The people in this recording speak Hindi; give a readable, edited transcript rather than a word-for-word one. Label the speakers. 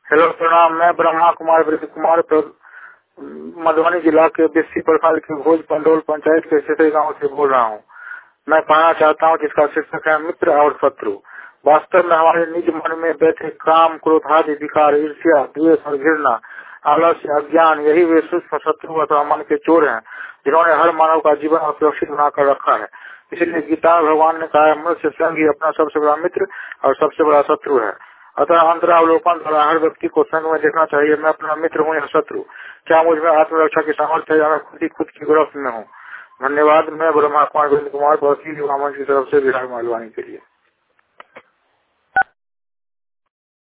Speaker 1: हेलो प्रणाम। मैं ब्रह्मा कुमार वृद्ध कुमार मधुबनी जिला के बेसी प्रखंड के भोज पंडोल पंचायत के क्षेत्रीय गांव से बोल रहा हूं। मैं कहना चाहता हूं जिसका शीर्षक है मित्र और शत्रु। वास्तव में हमारे निज मन में बैठे काम, क्रोध आदि विकार, ईर्ष्या, द्वेष और घृणा, आलस्य, अज्ञान, यही वे सूक्ष्म शत्रु अथवा मन के चोर हैं जिन्होंने हर मानव का जीवन असुरक्षित बनाकर रखा है। इसलिए गीता में भगवान ने कहा है, मनुष्य स्वयं ही अपना सबसे बड़ा मित्र और सबसे बड़ा शत्रु है। अतः अंतरावलोकन द्वारा हर व्यक्ति को संग में देखना चाहिए, मैं अपना मित्र हूँ या शत्रु। क्या मुझ में आत्मरक्षा की सामर्थ्य है या मैं खुद की गिरफ्त में हूँ। धन्यवाद। मैं ब्रह्मा कुमार गोविंद कुमार युवा मंच की तरफ से बिहार मालवानी के लिए।